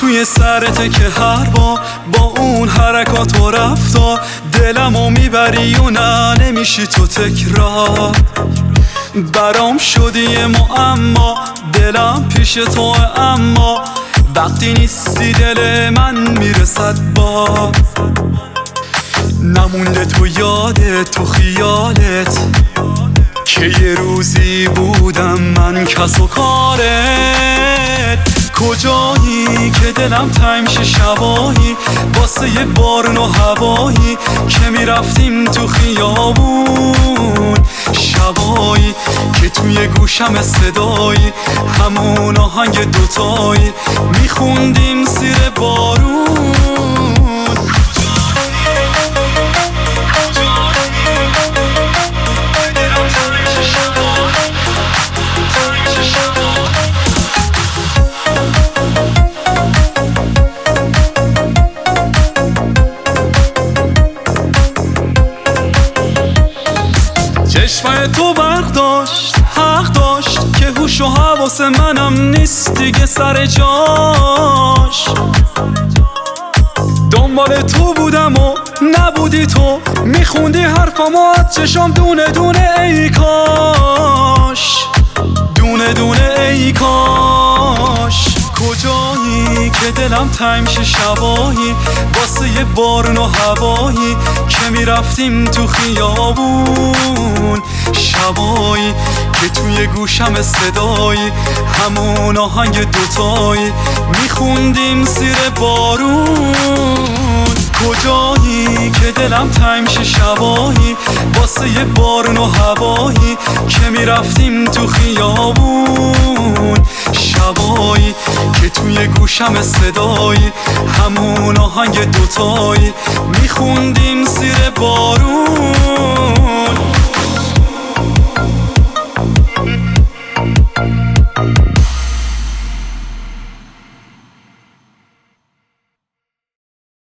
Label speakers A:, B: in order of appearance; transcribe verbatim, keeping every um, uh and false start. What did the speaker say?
A: توی سرته که هر بار با اون حرکات و رفتار دلمو میبری و نه نمیشی تو تکرار. برام شدی یه معما، دلم پیش تو، اما وقتی نیستی دل من میره صد بار. نمونده تو یادت، تو خیالت که یه روزی بودم من کس و کارت. کجایی که دلم تنگ شه شبایی واسه یه بارون و هوایی که میرفتیم تو خیابون، شبایی که توی گوشم صدایی همون آهنگ دوتایی میخوندیم زیر بارون. چشمه تو برق داشت، حق داشت که هوش و حواس منم نیست دیگه سر جاش. دنبال تو بودم و نبودی تو، میخوندی حرفامو از چشام دونه دونه ای کاش، دونه دونه ای کاش. کجایی که دلم تنگ شه شبایی واسه یه بارون و هوایی که میرفتیم تو خیابون، شبایی که توی گوشم صدایی همون آهنگ دوتایی میخوندیم زیر بارون. کجایی که دلم تنگ شه شبایی واسه یه بارون و هوایی که میرفتیم تو خیابون، شبایی که توی گوشم صدایی همون آهنگ دوتایی میخوندیم زیر بارون.